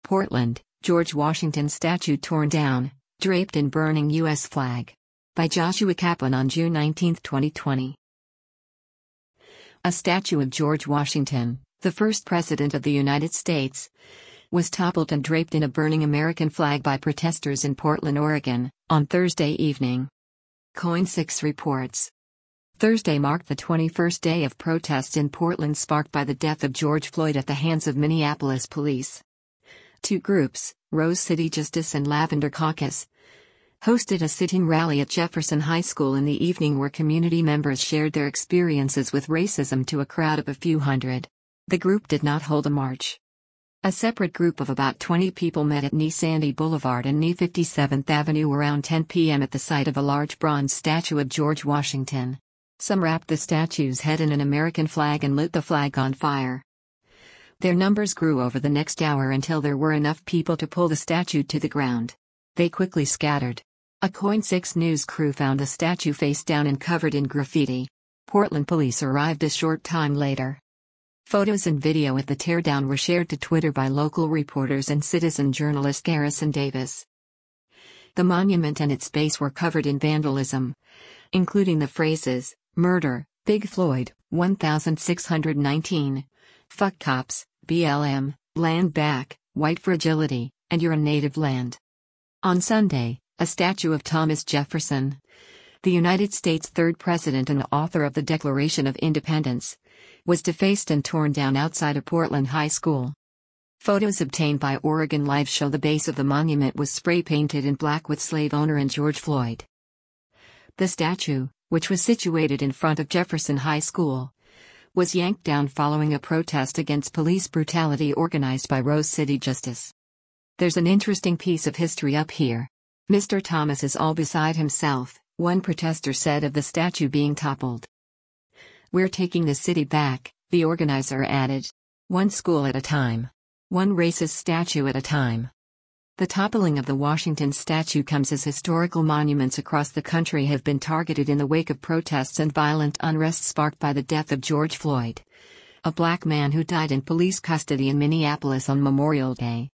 Portland, George Washington statue torn down, draped in burning U.S. flag. By Joshua Kaplan on June 19, 2020. A statue of George Washington, the first president of the United States, was toppled and draped in a burning American flag by protesters in Portland, Oregon, on Thursday evening. KOIN6 reports. Thursday marked the 21st day of protests in Portland sparked by the death of George Floyd at the hands of Minneapolis police. Two groups, Rose City Justice and Lavender Caucus, hosted a sitting rally at Jefferson High School in the evening where community members shared their experiences with racism to a crowd of a few hundred. The group did not hold a march. A separate group of about 20 people met at NE Sandy Boulevard and NE 57th Avenue around 10 p.m. at the site of a large bronze statue of George Washington. Some wrapped the statue's head in an American flag and lit the flag on fire. Their numbers grew over the next hour until there were enough people to pull the statue to the ground. They quickly scattered. A KOIN6 news crew found the statue face down and covered in graffiti. Portland police arrived a short time later. Photos and video of the teardown were shared to Twitter by local reporters and citizen journalist Garrison Davis. The monument and its base were covered in vandalism, including the phrases, "Murder, Big Floyd, 1619, Fuck Cops, BLM, Land Back, White Fragility, and You're a Native Land." On Sunday, a statue of Thomas Jefferson, the United States' third president and author of the Declaration of Independence, was defaced and torn down outside a Portland high school. Photos obtained by Oregon Live show the base of the monument was spray-painted in black with slave owner and George Floyd. The statue, which was situated in front of Jefferson High School, was yanked down following a protest against police brutality organized by Rose City Justice. "There's an interesting piece of history up here. Mr. Thomas is all beside himself," one protester said of the statue being toppled. "We're taking the city back," the organizer added. "One school at a time. One racist statue at a time." The toppling of the Washington statue comes as historical monuments across the country have been targeted in the wake of protests and violent unrest sparked by the death of George Floyd, a black man who died in police custody in Minneapolis on Memorial Day.